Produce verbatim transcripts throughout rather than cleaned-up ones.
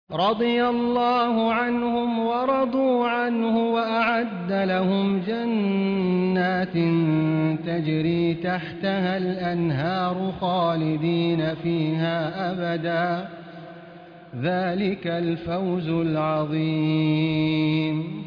رضي الله عنهم ورضوا عنه وأعد لهم جنات تجري تحتها الأنهار خالدين فيها أبدا، ذلك الفوز العظيم.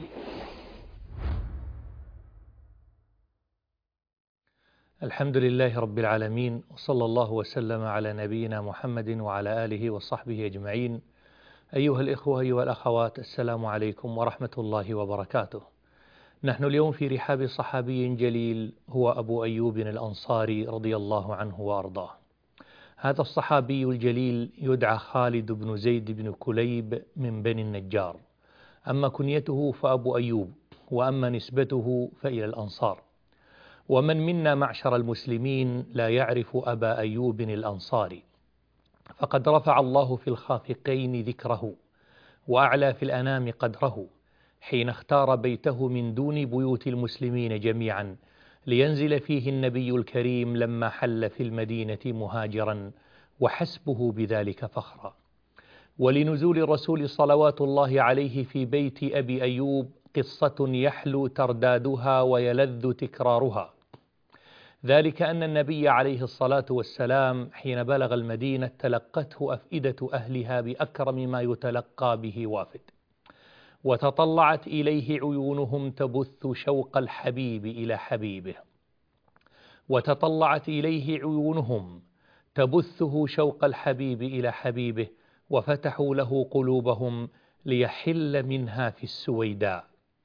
الحمد لله رب العالمين، وصلى الله وسلم على نبينا محمد وعلى آله وصحبه أجمعين. أيها الإخوة أيها الأخوات، السلام عليكم ورحمة الله وبركاته. نحن اليوم في رحاب صحابي جليل هو أبو أيوب الأنصاري رضي الله عنه وأرضاه. هذا الصحابي الجليل يدعى خالد بن زيد بن كليب من بني النجار، أما كنيته فأبو أيوب، وأما نسبته فإلى الأنصار. ومن منا معشر المسلمين لا يعرف أبا أيوب الأنصاري؟ فقد رفع الله في الخافقين ذكره، وأعلى في الأنام قدره، حين اختار بيته من دون بيوت المسلمين جميعا لينزل فيه النبي الكريم لما حل في المدينة مهاجرا، وحسبه بذلك فخرا. ولنزول الرسول صلوات الله عليه في بيت أبي أيوب قصة يحلو تردادها ويلذ تكرارها. ذلك أن النبي عليه الصلاة والسلام حين بلغ المدينة تلقته أفئدة أهلها بأكرم ما يتلقى به وافد، وتطلعت إليه عيونهم تبث شوق الحبيب إلى حبيبه، وتطلعت إليه عيونهم تبثه شوق الحبيب إلى حبيبه، وفتحوا له قلوبهم ليحل منها في السويداء،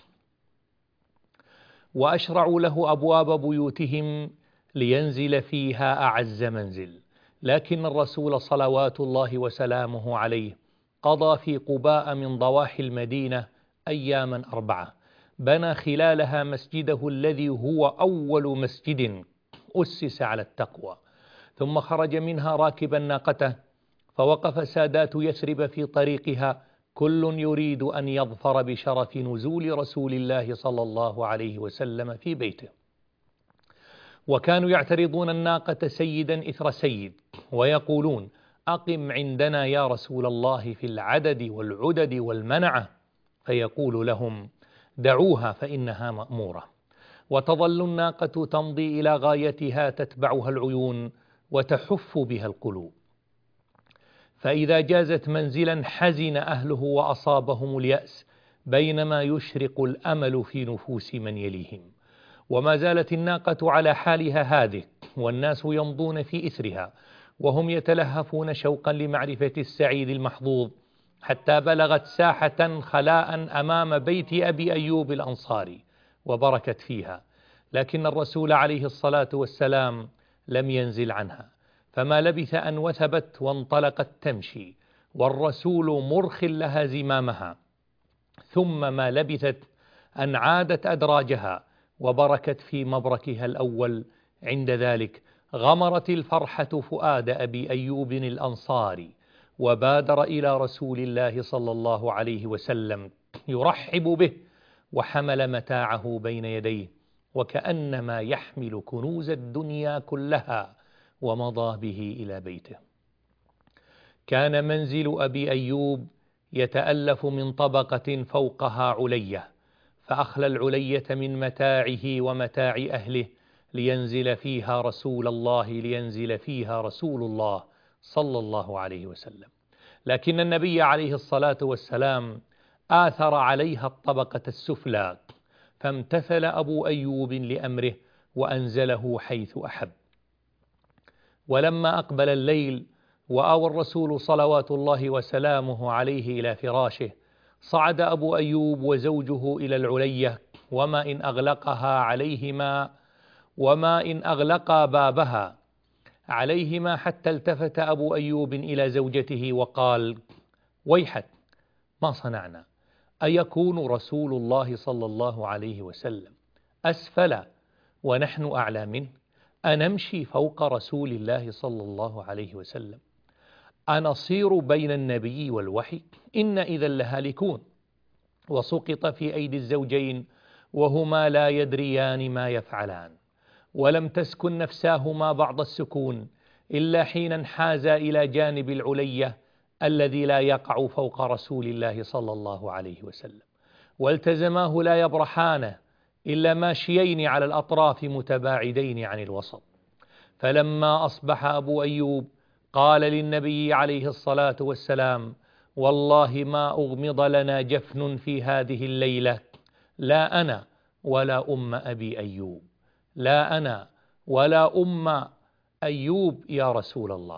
وأشرعوا له أبواب بيوتهم لينزل فيها أعز منزل. لكن الرسول صلوات الله وسلامه عليه قضى في قباء من ضواحي المدينة أياما أربعة، بنى خلالها مسجده الذي هو أول مسجد أسس على التقوى، ثم خرج منها راكبا ناقته، فوقف سادات يثرب في طريقها كل يريد أن يظفر بشرف نزول رسول الله صلى الله عليه وسلم في بيته. وكانوا يعترضون الناقة سيدا إثر سيد، ويقولون: أقم عندنا يا رسول الله في العدد والعدد والمنعة، فيقول لهم: دعوها فإنها مأمورة. وتظل الناقة تمضي إلى غايتها تتبعها العيون وتحف بها القلوب، فإذا جازت منزلا حزن أهله وأصابهم اليأس، بينما يشرق الأمل في نفوس من يليهم. وما زالت الناقة على حالها هذه، والناس يمضون في إثرها وهم يتلهفون شوقا لمعرفة السعيد المحظوظ، حتى بلغت ساحة خلاء أمام بيت أبي أيوب الأنصاري وبركت فيها. لكن الرسول عليه الصلاة والسلام لم ينزل عنها، فما لبث أن وثبت وانطلقت تمشي والرسول مرخ لها زمامها، ثم ما لبثت أن عادت أدراجها وبركت في مبركها الأول. عند ذلك غمرت الفرحة فؤاد أبي أيوب الأنصاري، وبادر إلى رسول الله صلى الله عليه وسلم يرحب به، وحمل متاعه بين يديه وكأنما يحمل كنوز الدنيا كلها، ومضى به إلى بيته. كان منزل أبي أيوب يتألف من طبقة فوقها علية، فأخلى العلية من متاعه ومتاع أهله لينزل فيها رسول الله لينزل فيها رسول الله صلى الله عليه وسلم. لكن النبي عليه الصلاة والسلام آثر عليها الطبقة السفلى، فامتثل أبو أيوب لأمره وأنزله حيث أحب. ولما أقبل الليل وآوى الرسول صلوات الله وسلامه عليه إلى فراشه، صعد أبو أيوب وزوجه إلى العلية، وما إن أغلقها عليهما وما إن أغلقا بابها عليهما، حتى التفت أبو أيوب إلى زوجته وقال: ويحك، ما صنعنا؟ أيكون رسول الله صلى الله عليه وسلم أسفل ونحن أعلى منه؟ أنمشي فوق رسول الله صلى الله عليه وسلم؟ أنصير بين النبي والوحي؟ إن إذا لهالكون. وسقط في أيدي الزوجين وهما لا يدريان ما يفعلان، ولم تسكن نفساهما بعض السكون إلا حين انحازا إلى جانب العلية الذي لا يقع فوق رسول الله صلى الله عليه وسلم، والتزماه لا يبرحانه إلا ماشيين على الأطراف متباعدين عن الوسط. فلما أصبح أبو أيوب قال للنبي عليه الصلاة والسلام: والله ما أغمض لنا جفن في هذه الليلة، لا أنا ولا أم أبي أيوب، لا أنا ولا أم أيوب يا رسول الله.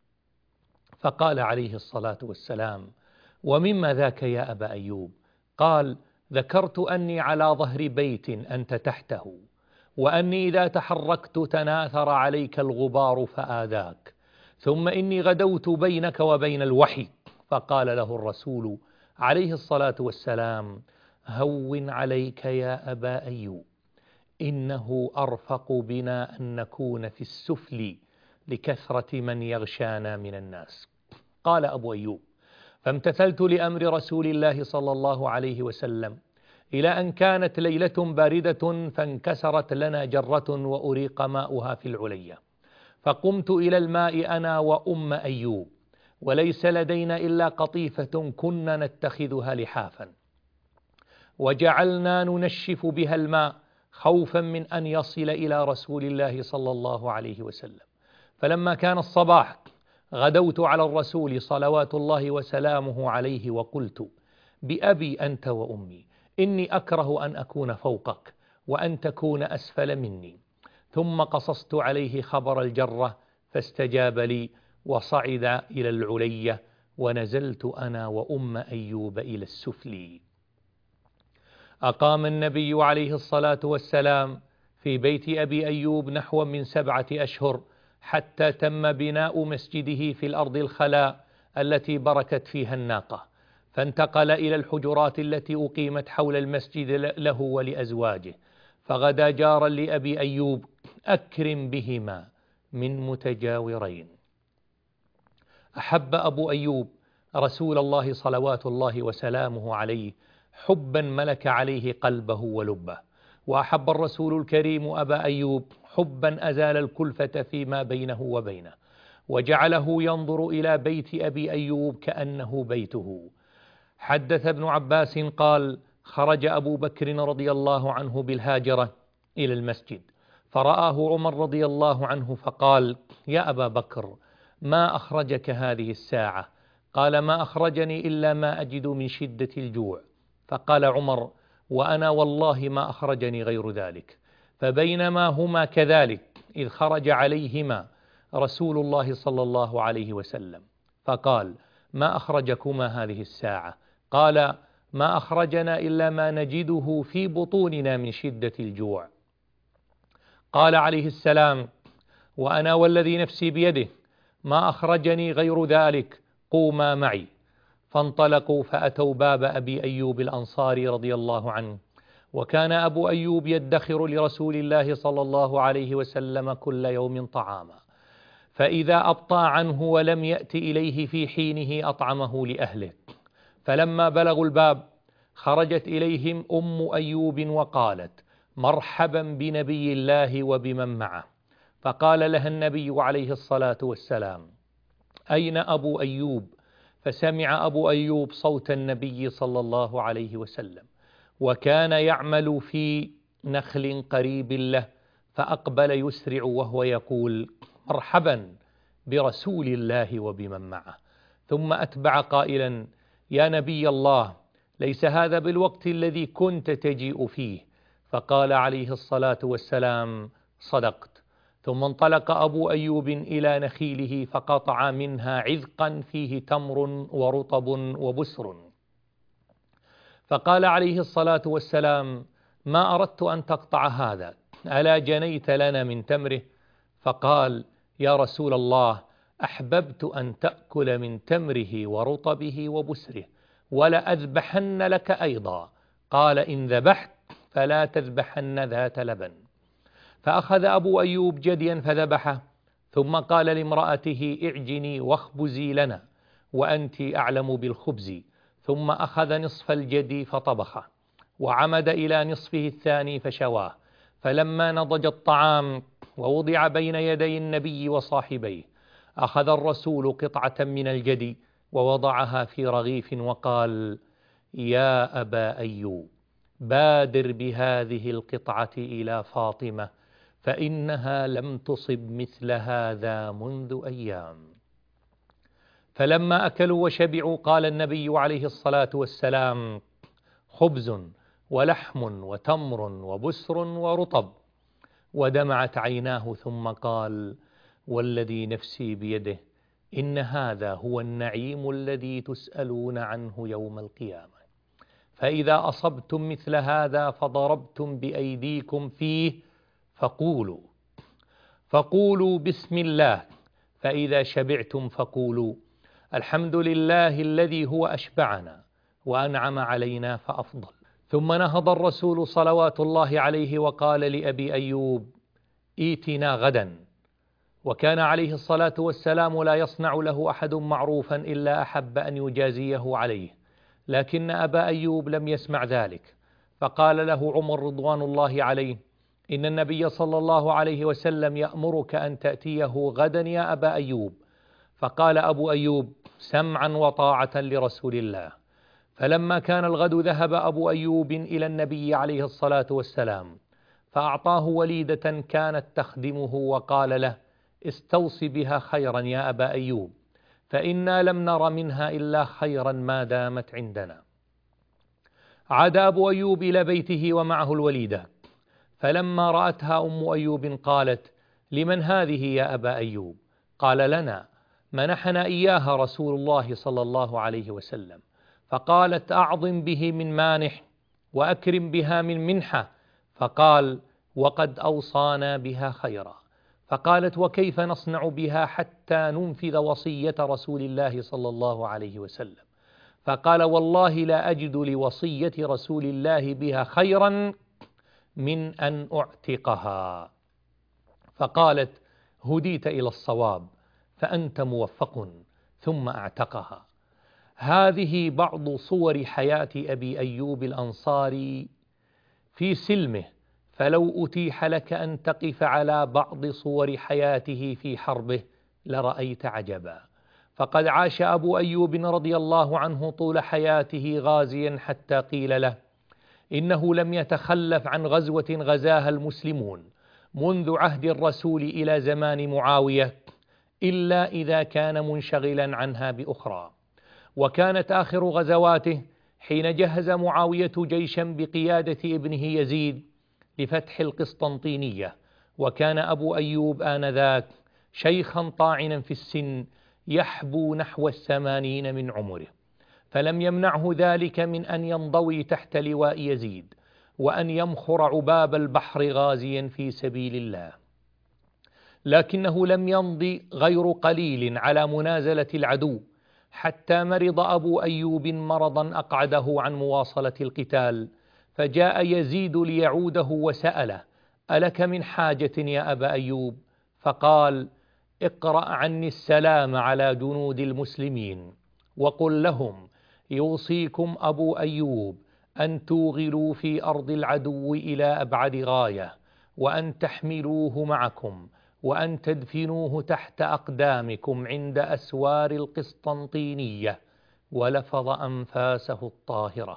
فقال عليه الصلاة والسلام: ومما ذاك يا أبا أيوب؟ قال: ذكرت أني على ظهر بيت أنت تحته، وأني إذا تحركت تناثر عليك الغبار فآذاك، ثم إني غدوت بينك وبين الوحي. فقال له الرسول عليه الصلاة والسلام: هون عليك يا أبا أيوب، إنه أرفق بنا أن نكون في السفل لكثرة من يغشانا من الناس. قال أبو أيوب: فامتثلت لأمر رسول الله صلى الله عليه وسلم إلى أن كانت ليلة باردة فانكسرت لنا جرة وأريق ماؤها في العليا، فقمت إلى الماء أنا وأم أيوب، وليس لدينا إلا قطيفة كنا نتخذها لحافا، وجعلنا ننشف بها الماء خوفا من أن يصل إلى رسول الله صلى الله عليه وسلم. فلما كان الصباح غدوت على الرسول صلوات الله وسلامه عليه وقلت: بأبي أنت وأمي، إني أكره أن أكون فوقك وأن تكون أسفل مني. ثم قصصت عليه خبر الجرة فاستجاب لي وصعد إلى العلية، ونزلت أنا وأم أيوب إلى السفلي. أقام النبي عليه الصلاة والسلام في بيت أبي أيوب نحو من سبعة أشهر حتى تم بناء مسجده في الأرض الخلاء التي بركت فيها الناقة، فانتقل إلى الحجرات التي أقيمت حول المسجد له ولأزواجه، فغدا جارا لأبي أيوب أكرم بهما من متجاورين. أحب أبو أيوب رسول الله صلوات الله وسلامه عليه حبا ملك عليه قلبه ولبه، وأحب الرسول الكريم أبا أيوب حبا أزال الكلفة فيما بينه وبينه، وجعله ينظر إلى بيت أبي أيوب كأنه بيته. حدث ابن عباس قال: خرج أبو بكر رضي الله عنه بالهاجرة إلى المسجد، فرآه عمر رضي الله عنه فقال: يا أبا بكر، ما أخرجك هذه الساعة؟ قال: ما أخرجني إلا ما أجد من شدة الجوع. فقال عمر: وأنا والله ما أخرجني غير ذلك. فبينما هما كذلك إذ خرج عليهما رسول الله صلى الله عليه وسلم فقال: ما أخرجكما هذه الساعة؟ قال: ما أخرجنا إلا ما نجده في بطوننا من شدة الجوع. قال عليه السلام: وأنا والذي نفسي بيده ما أخرجني غير ذلك، قوما معي. فانطلقوا فأتوا باب أبي أيوب الأنصاري رضي الله عنه، وكان أبو أيوب يدخر لرسول الله صلى الله عليه وسلم كل يوم طعاما، فإذا أبطى عنه ولم يأت إليه في حينه أطعمه لأهله. فلما بلغوا الباب خرجت إليهم أم أيوب وقالت: مرحبا بنبي الله وبمن معه. فقال لها النبي عليه الصلاة والسلام: أين أبو أيوب؟ فسمع أبو أيوب صوت النبي صلى الله عليه وسلم، وكان يعمل في نخل قريب له، فأقبل يسرع وهو يقول: مرحبا برسول الله وبمن معه. ثم أتبع قائلا: يا نبي الله، ليس هذا بالوقت الذي كنت تجيء فيه. فقال عليه الصلاة والسلام: صدقت. ثم انطلق أبو أيوب إلى نخيله فقطع منها عذقا فيه تمر ورطب وبسر، فقال عليه الصلاة والسلام: ما أردت أن تقطع هذا، ألا جنيت لنا من تمره؟ فقال: يا رسول الله، أحببت أن تأكل من تمره ورطبه وبسره، ولا أذبحن لك أيضا. قال: إن ذبحت فلا تذبحن ذات لبن. فأخذ أبو أيوب جديا فذبحه، ثم قال لامرأته: اعجني واخبزي لنا وأنت أعلم بالخبز. ثم أخذ نصف الجدي فطبخه، وعمد إلى نصفه الثاني فشواه. فلما نضج الطعام ووضع بين يدي النبي وصاحبيه، أخذ الرسول قطعة من الجدي ووضعها في رغيف وقال: يا أبا أيوب، بادر بهذه القطعة إلى فاطمة فإنها لم تصب مثل هذا منذ أيام. فلما أكلوا وشبعوا قال النبي عليه الصلاة والسلام: خبز ولحم وتمر وبسر ورطب. ودمعت عيناه ثم قال: والذي نفسي بيده إن هذا هو النعيم الذي تسألون عنه يوم القيامة. فإذا أصبتم مثل هذا فضربتم بأيديكم فيه فقولوا فقولوا بسم الله، فإذا شبعتم فقولوا الحمد لله الذي هو أشبعنا وأنعم علينا فأفضل. ثم نهض الرسول صلوات الله عليه وقال لأبي أيوب: ائتنا غدا. وكان عليه الصلاة والسلام لا يصنع له أحد معروفا إلا أحب أن يجازيه عليه، لكن أبا أيوب لم يسمع ذلك، فقال له عمر رضوان الله عليه: إن النبي صلى الله عليه وسلم يأمرك أن تأتيه غدا يا أبا أيوب. فقال أبو أيوب: سمعا وطاعة لرسول الله. فلما كان الغد ذهب أبو أيوب إلى النبي عليه الصلاة والسلام فأعطاه وليدة كانت تخدمه وقال له: استوصي بها خيرا يا أبا أيوب، فإنا لم نر منها إلا خيرا ما دامت عندنا. عاد أبو أيوب إلى بيته ومعه الوليدة، فلما رأتها أم أيوب قالت: لمن هذه يا أبا أيوب؟ قال: لنا، منحنا إياها رسول الله صلى الله عليه وسلم. فقالت: أعظم به من مانح وأكرم بها من منحة. فقال: وقد أوصانا بها خيرا. فقالت: وكيف نصنع بها حتى ننفذ وصية رسول الله صلى الله عليه وسلم؟ فقال: والله لا أجد لوصية رسول الله بها خيرا من أن أعتقها. فقالت: هديت إلى الصواب فأنت موفق. ثم أعتقها. هذه بعض صور حياة أبي أيوب الأنصاري في سلمه، فلو أتيح لك أن تقف على بعض صور حياته في حربه لرأيت عجبا. فقد عاش أبو أيوب رضي الله عنه طول حياته غازيا حتى قيل له إنه لم يتخلف عن غزوة غزاها المسلمون منذ عهد الرسول إلى زمان معاوية إلا إذا كان منشغلا عنها بأخرى. وكانت آخر غزواته حين جهز معاوية جيشا بقيادة ابنه يزيد لفتح القسطنطينية، وكان أبو أيوب آنذاك شيخا طاعنا في السن يحبو نحو الثمانين من عمره، فلم يمنعه ذلك من أن ينضوي تحت لواء يزيد وأن يمخر عباب البحر غازيا في سبيل الله. لكنه لم يمض غير قليل على منازلة العدو حتى مرض أبو أيوب مرضا أقعده عن مواصلة القتال، فجاء يزيد ليعوده وسأله: ألك من حاجة يا أبا أيوب؟ فقال: اقرأ عني السلام على جنود المسلمين وقل لهم يوصيكم أبو أيوب أن توغلوا في أرض العدو إلى أبعد غاية، وأن تحملوه معكم، وأن تدفنوه تحت أقدامكم عند أسوار القسطنطينية. ولفظ أنفاسه الطاهرة.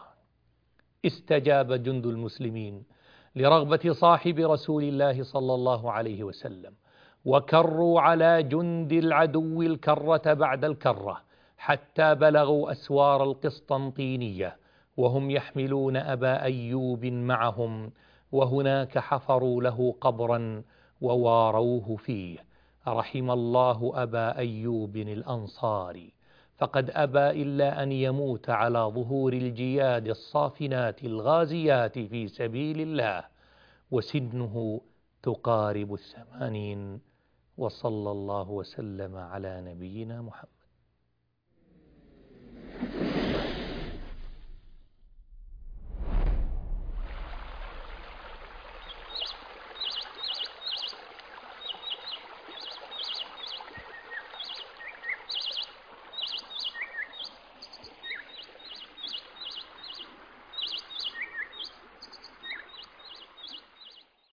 استجاب جند المسلمين لرغبة صاحب رسول الله صلى الله عليه وسلم، وكروا على جند العدو الكرة بعد الكرة حتى بلغوا أسوار القسطنطينية وهم يحملون أبا أيوب معهم، وهناك حفروا له قبرا وواروه فيه. رحم الله أبا أيوب الأنصاري، فقد أبى إلا أن يموت على ظهور الجياد الصافنات الغازيات في سبيل الله، وسنه تقارب الثمانين. وصلى الله وسلم على نبينا محمد.